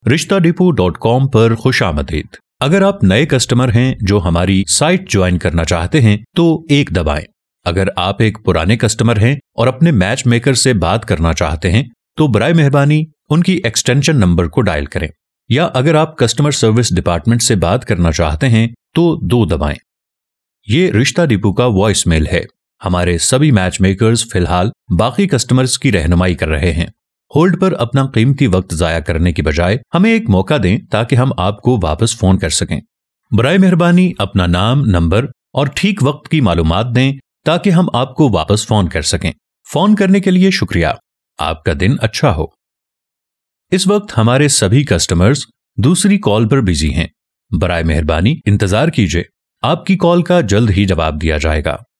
rishtadepot.com पर खुशामदीद। अगर आप नए कस्टमर हैं जो हमारी साइट ज्वाइन करना चाहते हैं तो 1 दबाएं। अगर आप एक पुराने कस्टमर हैं और अपने मैच मेकर से बात करना चाहते हैं तो बराए मेहरबानी उनकी एक्सटेंशन नंबर को डायल करें, या अगर आप कस्टमर सर्विस डिपार्टमेंट से बात करना चाहते हैं तो 2 दबाएं। ये रिश्ता डिपो का वॉइस मेल है। हमारे सभी मैच मेकर्स फिलहाल बाकी कस्टमर्स की रहनुमाई कर रहे हैं। होल्ड पर अपना कीमती वक्त जाया करने की बजाय हमें एक मौका दें ताकि हम आपको वापस फोन कर सकें। बराए मेहरबानी अपना नाम, नंबर और ठीक वक्त की मालूमात दें ताकि हम आपको वापस फोन कर सकें। फोन करने के लिए शुक्रिया। आपका दिन अच्छा हो। इस वक्त हमारे सभी कस्टमर्स दूसरी कॉल पर बिजी हैं। बराए मेहरबानी इंतजार कीजिए, आपकी कॉल का जल्द ही जवाब दिया जाएगा।